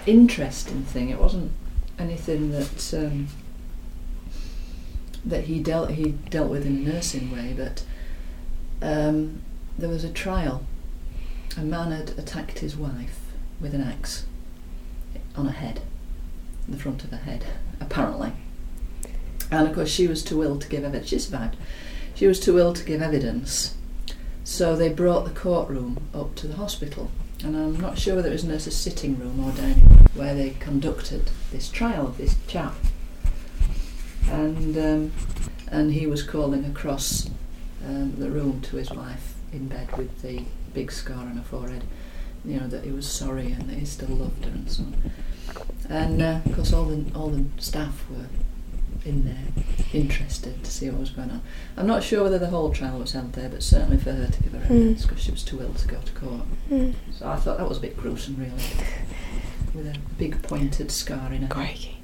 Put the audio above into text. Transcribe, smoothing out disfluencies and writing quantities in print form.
interesting thing. It wasn't anything that that he dealt with in a nursing way, but there was a trial. A man had attacked his wife with an axe on her head, the front of her head, apparently. And of course she was too ill to give evidence. She survived. She was too ill to give evidence, so they brought the courtroom up to the hospital. And I'm not sure whether it was nurse's sitting room or dining room where they conducted this trial of this chap. And he was calling across the room to his wife in bed with the big scar on her forehead, you know, that he was sorry and that he still loved her and so on. And of course all the staff were in there, interested to see what was going on. I'm not sure whether the whole trial was held there, but certainly for her to give her evidence, because she was too ill to go to court. So I thought that was a bit gruesome, really, with a big pointed scar in her head. Crikey.